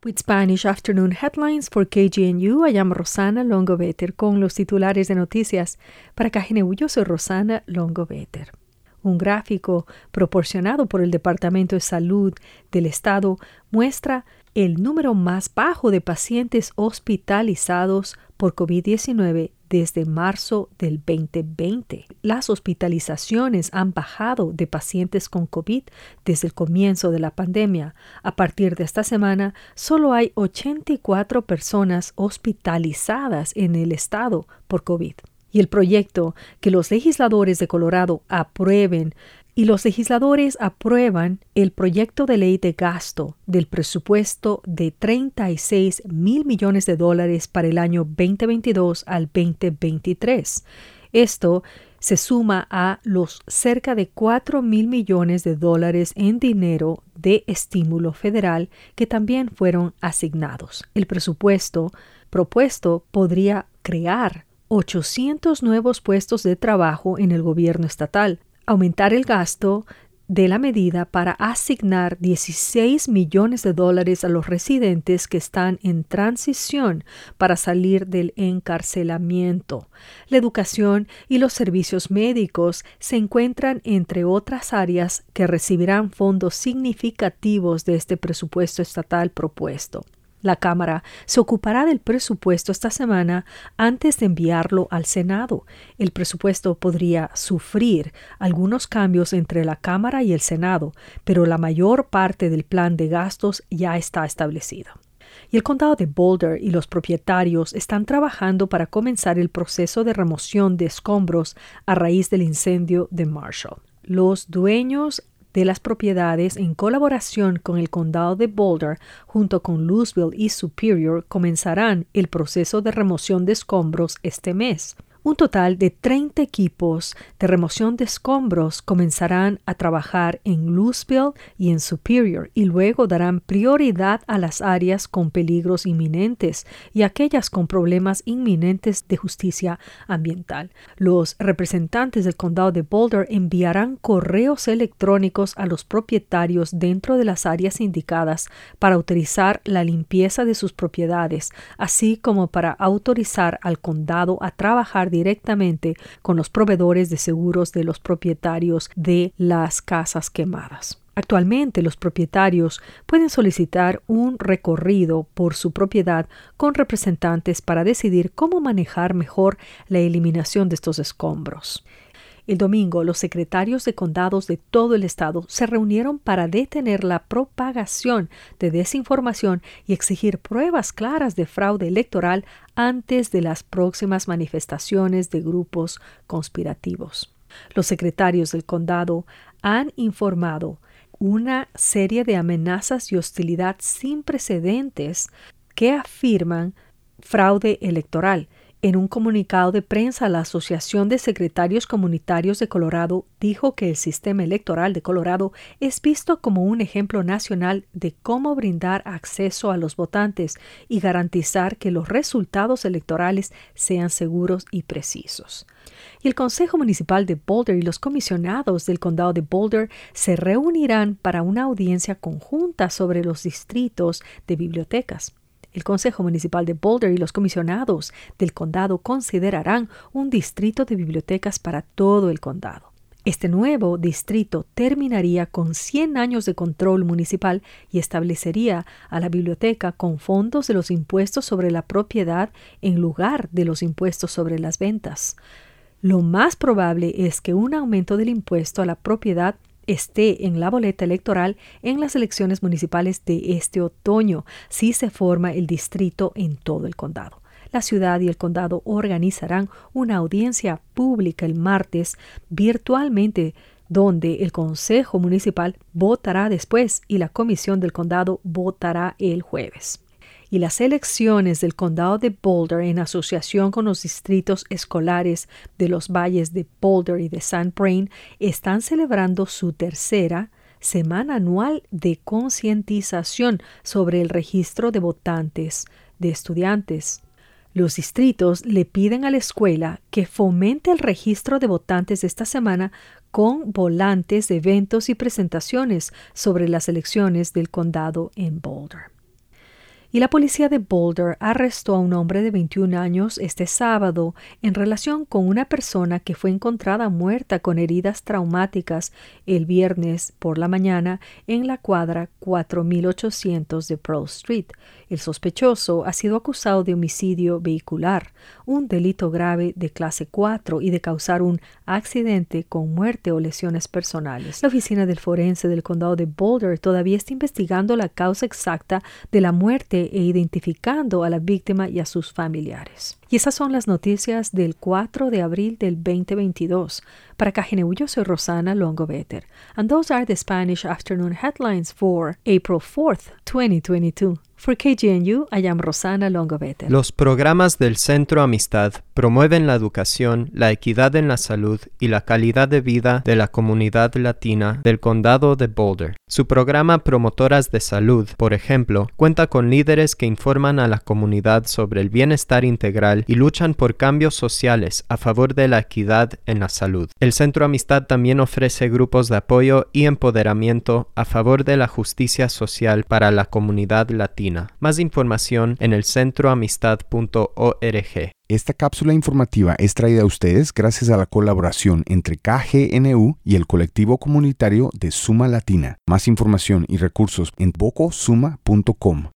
With Spanish Afternoon Headlines for KGNU, I am Rosana Longoveter con los titulares de noticias. Para KGNU, yo soy Rosana Longoveter. Un gráfico proporcionado por el Departamento de Salud del Estado muestra el número más bajo de pacientes hospitalizados por COVID-19 desde marzo del 2020. Las hospitalizaciones han bajado de pacientes con COVID desde el comienzo de la pandemia. A partir de esta semana, solo hay 84 personas hospitalizadas en el estado por COVID. Y el proyecto que los legisladores de Colorado aprueban el proyecto de ley de gasto del presupuesto de $36 mil millones para el año 2022 al 2023. Esto se suma a los cerca de $4 mil millones en dinero de estímulo federal que también fueron asignados. El presupuesto propuesto podría crear 800 nuevos puestos de trabajo en el gobierno estatal, aumentar el gasto de la medida para asignar $16 millones a los residentes que están en transición para salir del encarcelamiento. La educación y los servicios médicos se encuentran entre otras áreas que recibirán fondos significativos de este presupuesto estatal propuesto. La Cámara se ocupará del presupuesto esta semana antes de enviarlo al Senado. El presupuesto podría sufrir algunos cambios entre la Cámara y el Senado, pero la mayor parte del plan de gastos ya está establecido. Y el condado de Boulder y los propietarios están trabajando para comenzar el proceso de remoción de escombros a raíz del incendio de Marshall. Los dueños de las propiedades, en colaboración con el condado de Boulder, junto con Louisville y Superior, comenzarán el proceso de remoción de escombros este mes. Un total de 30 equipos de remoción de escombros comenzarán a trabajar en Louisville y en Superior y luego darán prioridad a las áreas con peligros inminentes y aquellas con problemas inminentes de justicia ambiental. Los representantes del condado de Boulder enviarán correos electrónicos a los propietarios dentro de las áreas indicadas para autorizar la limpieza de sus propiedades, así como para autorizar al condado a trabajar directamente con los proveedores de seguros de los propietarios de las casas quemadas. Actualmente, los propietarios pueden solicitar un recorrido por su propiedad con representantes para decidir cómo manejar mejor la eliminación de estos escombros. El domingo, los secretarios de condados de todo el estado se reunieron para detener la propagación de desinformación y exigir pruebas claras de fraude electoral antes de las próximas manifestaciones de grupos conspirativos. Los secretarios del condado han informado una serie de amenazas y hostilidad sin precedentes que afirman fraude electoral. En un comunicado de prensa, la Asociación de Secretarios Comunitarios de Colorado dijo que el sistema electoral de Colorado es visto como un ejemplo nacional de cómo brindar acceso a los votantes y garantizar que los resultados electorales sean seguros y precisos. Y el Consejo Municipal de Boulder y los comisionados del Condado de Boulder se reunirán para una audiencia conjunta sobre los distritos de bibliotecas. El Consejo Municipal de Boulder y los comisionados del condado considerarán un distrito de bibliotecas para todo el condado. Este nuevo distrito terminaría con 100 años de control municipal y establecería a la biblioteca con fondos de los impuestos sobre la propiedad en lugar de los impuestos sobre las ventas. Lo más probable es que un aumento del impuesto a la propiedad esté en la boleta electoral en las elecciones municipales de este otoño, si se forma el distrito en todo el condado. La ciudad y el condado organizarán una audiencia pública el martes virtualmente, donde el Consejo Municipal votará después y la Comisión del Condado votará el jueves. Y las elecciones del condado de Boulder, en asociación con los distritos escolares de los valles de Boulder y de San Brain, están celebrando su tercera semana anual de concientización sobre el registro de votantes de estudiantes. Los distritos le piden a la escuela que fomente el registro de votantes de esta semana con volantes de eventos y presentaciones sobre las elecciones del condado en Boulder. Y la policía de Boulder arrestó a un hombre de 21 años este sábado en relación con una persona que fue encontrada muerta con heridas traumáticas el viernes por la mañana en la cuadra 4800 de Pearl Street. El sospechoso ha sido acusado de homicidio vehicular, un delito grave de clase 4 y de causar un accidente con muerte o lesiones personales. La oficina del forense del condado de Boulder todavía está investigando la causa exacta de la muerte e identificando a la víctima y a sus familiares. Y esas son las noticias del 4 de abril del 2022. Para KGNU, yo soy Rosana Longoveter. And those are the Spanish afternoon headlines for April 4th, 2022. For KGNU, I am Rosana Longoveter. Los programas del Centro Amistad promueven la educación, la equidad en la salud y la calidad de vida de la comunidad latina del condado de Boulder. Su programa Promotoras de Salud, por ejemplo, cuenta con líderes que informan a la comunidad sobre el bienestar integral y luchan por cambios sociales a favor de la equidad en la salud. El Centro Amistad también ofrece grupos de apoyo y empoderamiento a favor de la justicia social para la comunidad latina. Más información en el centroamistad.org. Esta cápsula informativa es traída a ustedes gracias a la colaboración entre KGNU y el colectivo comunitario de Suma Latina. Más información y recursos en bocosuma.com.